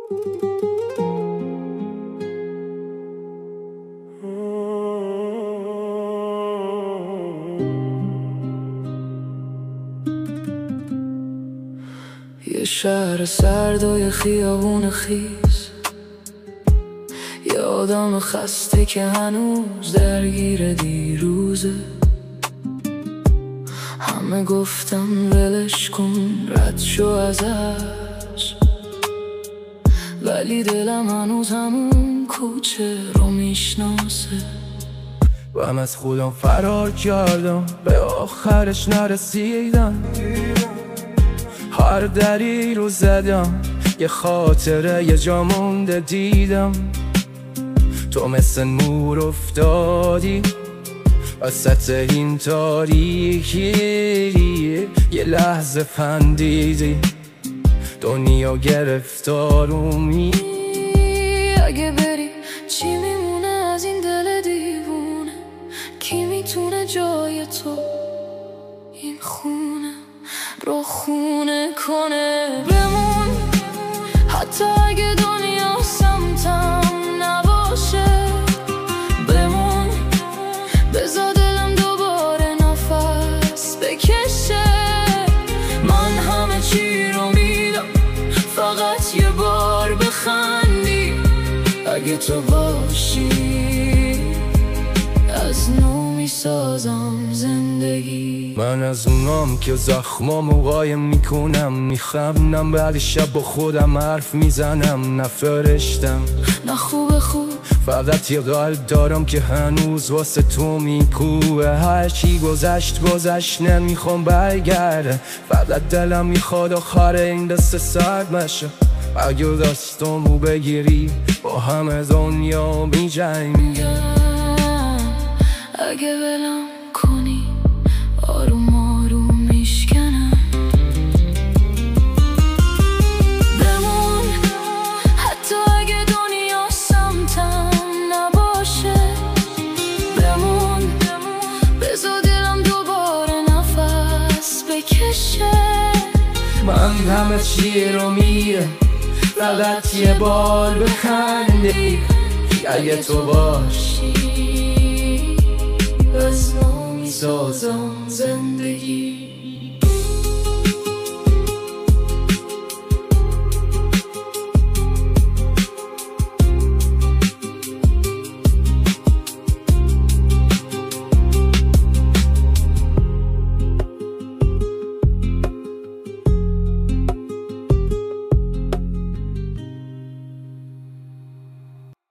یه شهر سرد و یه خیابون خیس، یه آدم خسته که هنوز درگیر دیروزه. همه گفتم ولش کن رد شو ازش، ولی دلم هنوز همون کوچه رو میشناسه. و من از خودم فرار کردم، به آخرش نرسیدم. هر دری رو زدم، یه خاطره یه جا مونده دیدم. تو مثل نور افتادی وسط این تاریکی، یه لحظه خندیدی، دنیا گرفتارومی. اگه بری چی میمونه از این دل دیوونه؟ کی میتونه جای تو این خونه رو خونه کنه؟ بمون حتی اگه دنیا سمتم نباشه. بمون بذار دلم دوباره نفس بکشه. من همه چی رو میدم فقط یه بار بخندی. اگه تو باشی از نو میسازم زندگی. من از اونام که زخمامو قایم میکنم، میخندم بعد شب با خودم حرف میزنم. نفرشتم نه خوب فقط یه قلب دارم که هنوز واسه تو میکوه. هرچی گذشت نمیخوام برگرده، فقط دلم میخواد آخر این دست سرد بشه. اگه دستامو بگیری با همه دنیا میجنگم. اگه ولم کنی آروم آروم میشکنم. بمون حتی اگه دنیا سمتم نباشه. بمون بذار دلم دوباره نفس بکشه. من همه چی رو میره فقط یه بار بخندی. اگه تو باشی از نو میسازم زندگی.